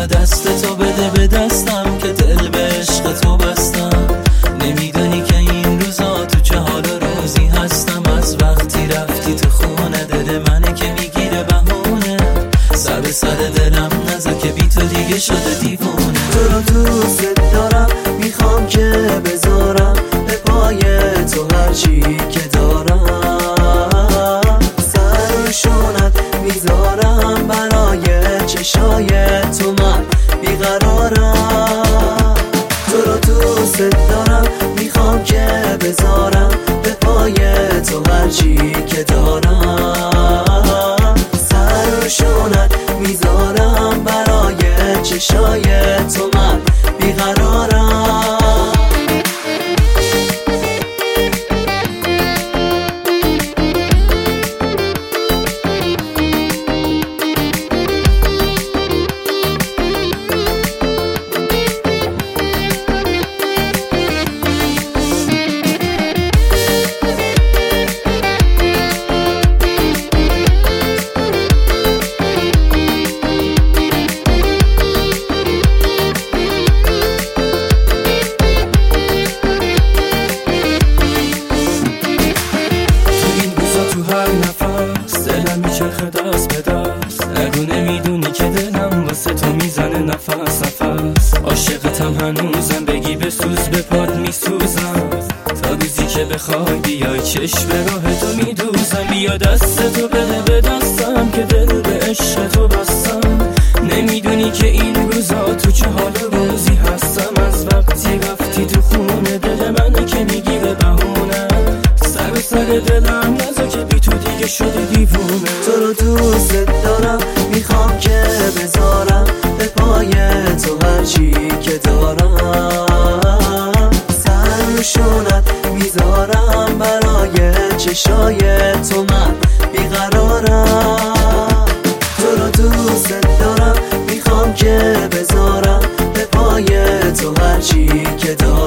بیا دست تو بده به دستم که دل به عشق تو بستم. نمیدونی که این روزا تو چه حال و روزی هستم. از وقتی رفتی تو خونه دل منه که میگیره بهونه. سر به سر دلم نذار که بی تو دیگه شده دیوونه. تو رو دوست دارم میخوام که بذارم به پای تو هرچی که دارم. سر روشونت میذارم برای چشای تو من بیقرارم. تو رو دوست دارم میخوام که بذارم به پای تو هرچی که دارم. سر روشونت میذارم برای چشای تو من بیقرارم. میچرخه دست به دست، نگو نمیدونی که دلم واسه تو میزنه نفس نفس. عاشقتم هنوزم، بگی بسوز به پاد میسوزم. تا روزی که بخوای بیای چشم به راه تو میدوزم. بیا دست تو بده به دستم که دل به عشق تو بستم. نمیدونی که این روزا تو چه حال روزی هستم. از وقتی رفتی تو خونه دل منه که میگیره بهونه. سر به سر دلم نذار که بی تو دیگه شده دیوونه. تو رو دوست دارم میخوام که بذارم به پای تو هرچی که دارم. سر روشونت میذارم برای چشای تو من بیقرارم. تو رو دوست دارم میخوام که بذارم به پای تو هرچی که دارم.